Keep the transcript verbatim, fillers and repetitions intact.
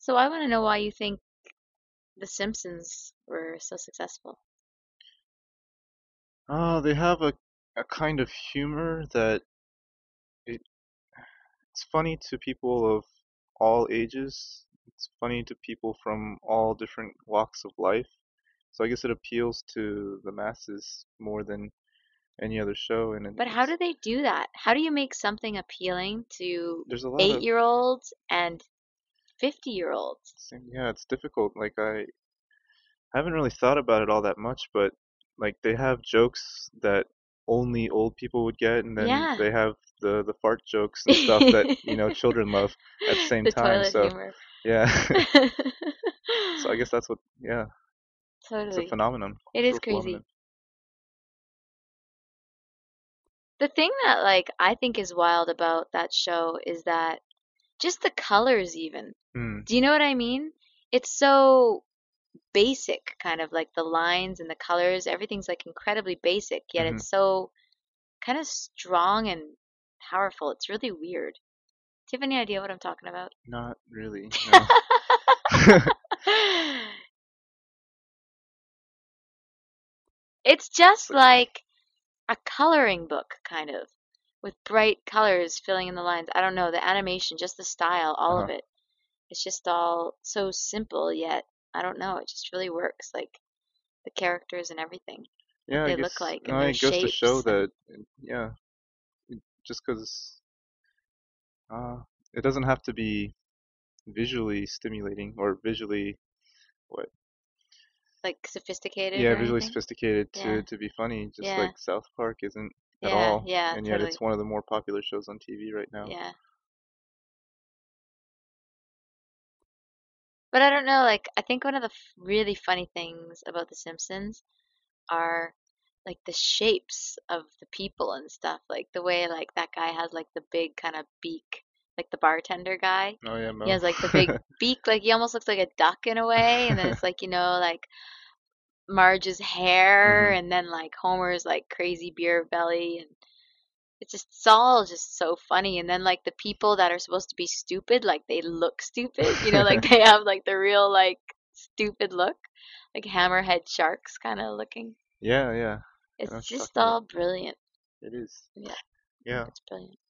So I want to know why you think The Simpsons were so successful. Uh, they have a, a kind of humor that it, it's funny to people of all ages. It's funny to people from all different walks of life. So I guess it appeals to the masses more than any other show, and it- But how it's do they do that? How do you make something appealing to there's a lot of eight-year-olds and fifty-year-olds? same, yeah, it's difficult. Like I haven't really thought about it all that much, but like they have jokes that only old people would get, and then Yeah. they have the the fart jokes and stuff that, you know, children love at the same The time. toilet So humor. yeah. So I guess that's what, yeah, it's a Totally. phenomenon, It is cultural crazy. phenomenon. The thing that like I think is wild about that show is that just the colors even. Hmm. Do you know what I mean? It's so basic, kind of like the lines and the colors, everything's like incredibly basic, yet Hmm. it's so kind of strong and powerful. It's really weird. Do you have any idea what I'm talking about? Not really, no. It's It's just like a, like a coloring book, kind of, with bright colors filling in the lines. I don't know, the animation, just the style, all of uh-huh. it. It's just all so simple, yet I don't know, it just really works. Like the characters and everything, what Yeah, I they look guess like and uh, their it goes to show shapes and that, yeah, just because uh, it doesn't have to be visually stimulating or visually what like sophisticated yeah, or visually anything. sophisticated Yeah, to to be funny, just yeah, like South Park isn't at yeah, all, yeah, and yet totally. it's one of the more popular shows on T V right now. Yeah. But I don't know, like, I think one of the f- really funny things about The Simpsons are like the shapes of the people and stuff. Like the way like that guy has like the big kind of beak, like the bartender guy. Oh yeah, He Mo. has like the big beak, like he almost looks like a duck in a way, and then it's like, you know, like Marge's hair, Hmm. and then like Homer's like crazy beer belly, and it's just it's all just so funny. And then like the people that are supposed to be stupid, like they look stupid, you know, like they have like the real like stupid look, like hammerhead sharks kind of looking. Yeah, yeah. I know It's what you're just talking about. all brilliant. It is. Yeah, I think Yeah. it's brilliant.